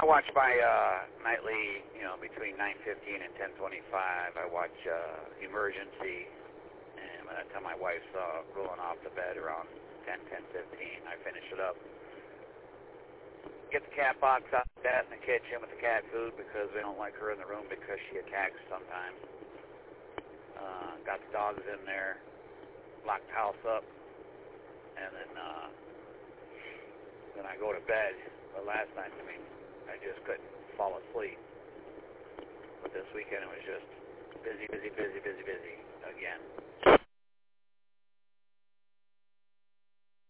I watch my nightly, between 9:15 and 10:25. I watch Emergency, and by the time my wife's rolling off the bed around 10:15, I finish it up. Get the cat box out of that in the kitchen with the cat food because we don't like her in the room because she attacks sometimes. Got the dogs in there, locked the house up, and then I go to bed. But last night, I just couldn't fall asleep. But this weekend it was just busy again.